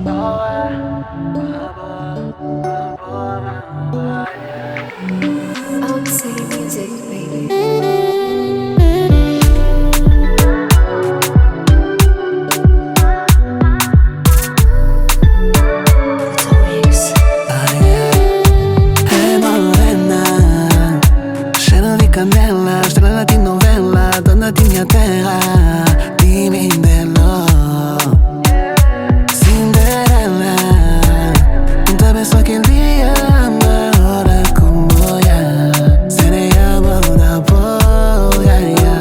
City music, baby. Hey morena, scena di candela, strada di novella, donna di mia terra, dimmi dello Cinderella, te beso aquel día, ahora como ya, se le llama una polla, ya.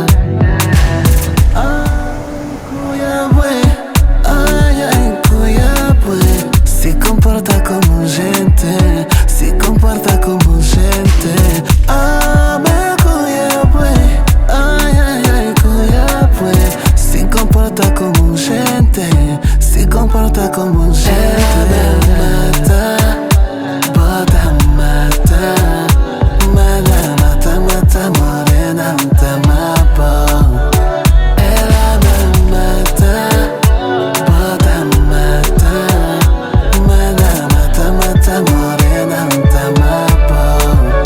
Ay, cuya pues, ay, cuya pues, se comporta como gente, se comporta como gente. Ah, me cuya pues, ay, cuya pues, se comporta como gente, se comporta como gente. Mata, bota mata, mata, mata, morena, te mapa. Ela me mata, bota mata, mata, mata, morena, te mapa.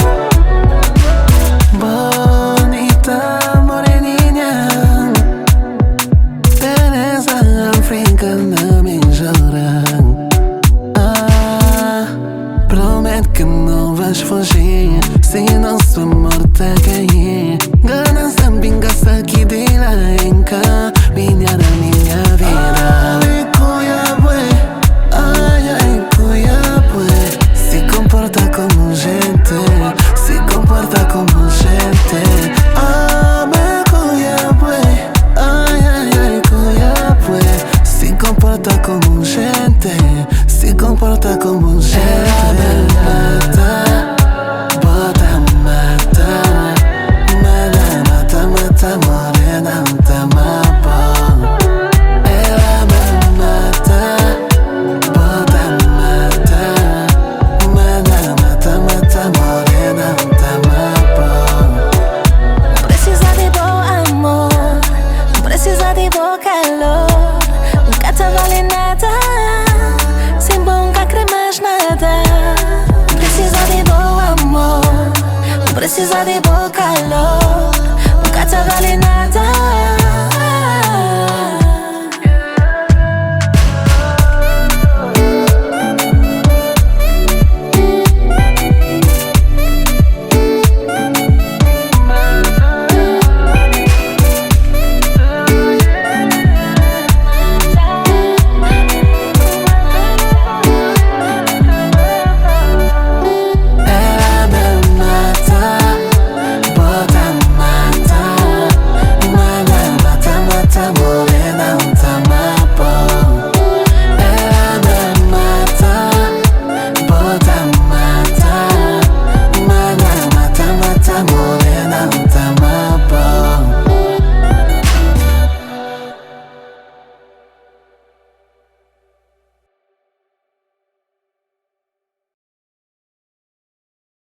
Bonita moreninha, beleza africana me llora. Ah, prometo que não vais fugir, se nosso amor te cair. Ganância, vingança aqui de lá em cá, minha da minha vida. Ai, cuia, bué, ai, cuia, bué, se comporta como gente, se comporta como gente. Ah, me cuia, bué, ai, cuia, bué, se comporta como gente, se comporta como gente. Mata, bota mata, mata, mata, morena, te mapa. Ela me mata, bota mata, mata, mata, morena, te mapa. Não precisa de bom amor, não precisa de bom calor. Nunca te vale nada, sem bom nunca crê mais nada. Não precisa de bom amor, não precisa de bom calor.